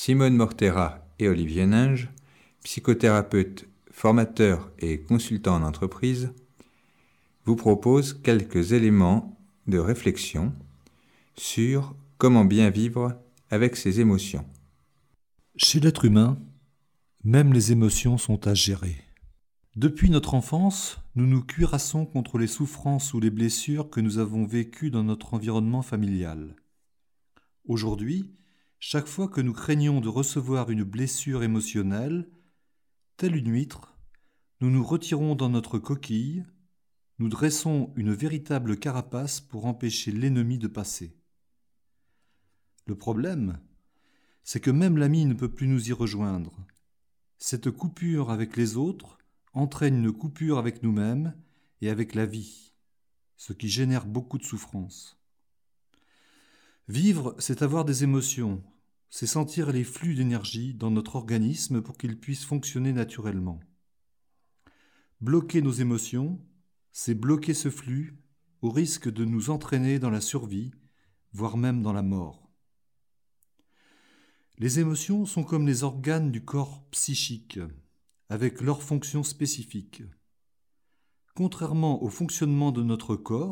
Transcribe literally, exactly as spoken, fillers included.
Simone Mortera et Olivier Ninge, psychothérapeutes, formateurs et consultants en entreprise, vous proposent quelques éléments de réflexion sur comment bien vivre avec ses émotions. Chez l'être humain, même les émotions sont à gérer. Depuis notre enfance, nous nous cuirassons contre les souffrances ou les blessures que nous avons vécues dans notre environnement familial. Aujourd'hui, chaque fois que nous craignons de recevoir une blessure émotionnelle, telle une huître, nous nous retirons dans notre coquille, nous dressons une véritable carapace pour empêcher l'ennemi de passer. Le problème, c'est que même l'ami ne peut plus nous y rejoindre. Cette coupure avec les autres entraîne une coupure avec nous-mêmes et avec la vie, ce qui génère beaucoup de souffrance. Vivre, c'est avoir des émotions, c'est sentir les flux d'énergie dans notre organisme pour qu'ils puissent fonctionner naturellement. Bloquer nos émotions, c'est bloquer ce flux au risque de nous entraîner dans la survie, voire même dans la mort. Les émotions sont comme les organes du corps psychique, avec leurs fonctions spécifiques. Contrairement au fonctionnement de notre corps,